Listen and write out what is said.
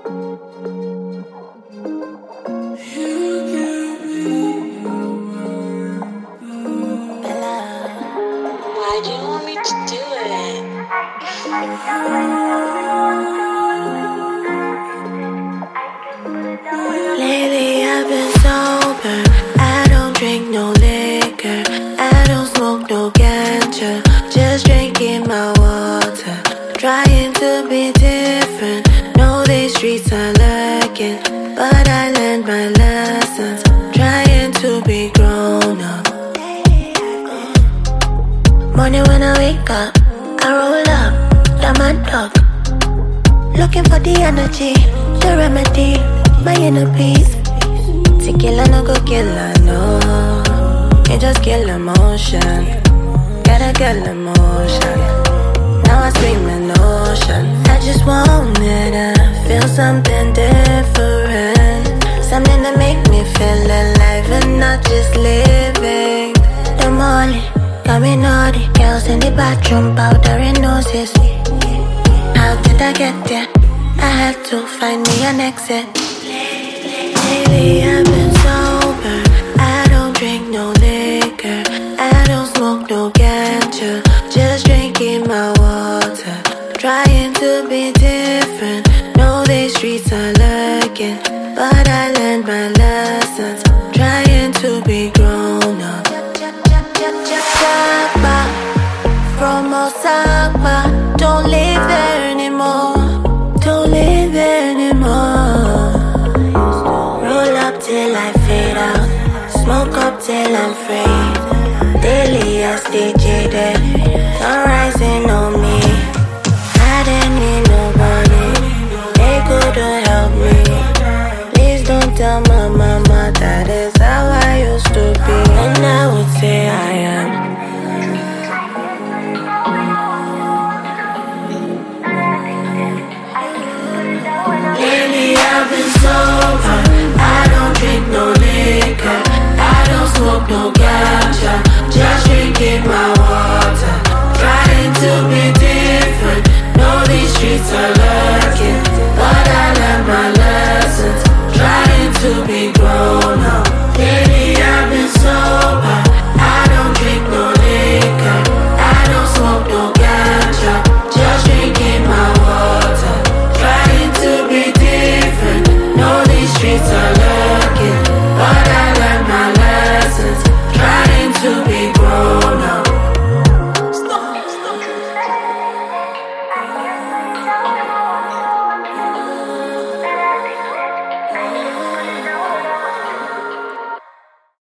Why do you want me to do it? Lately I've been sober. I don't drink no liquor. I don't smoke no ganja. Just drinking my water. Trying to be different. Know these streets are lurking, but I learned my lessons. Trying to be grown up. Morning when I wake up, I roll up, down my dog. Looking for the energy, the remedy, my inner peace. Tequila no go killer, no. It just kill emotion. Gotta kill emotion. Now I scream an ocean. I just wanted to feel something different. Something to make me feel alive and not just living. The morning got me naughty. Girls in the bathroom, powdering noses. How did I get there? I had to find me an exit. Lately I've been sober. I don't drink no liquor. I don't smoke no ganja. Just drinking my water. Trying to be different. Know these streets are lurking, but I learned my lessons. Trying to be grown up. Jabba, from Osaka. Don't live there anymore. Don't live there anymore. Roll up till I fade out. Smoke up till I'm free. Daily I stay jaded. Sun rising on me. I didn't need nobody. They couldn't help me. Please don't tell my mama that is how I used to be. And I would say I am. Lately I've been sober. I don't drink no liquor. I don't smoke no ganja.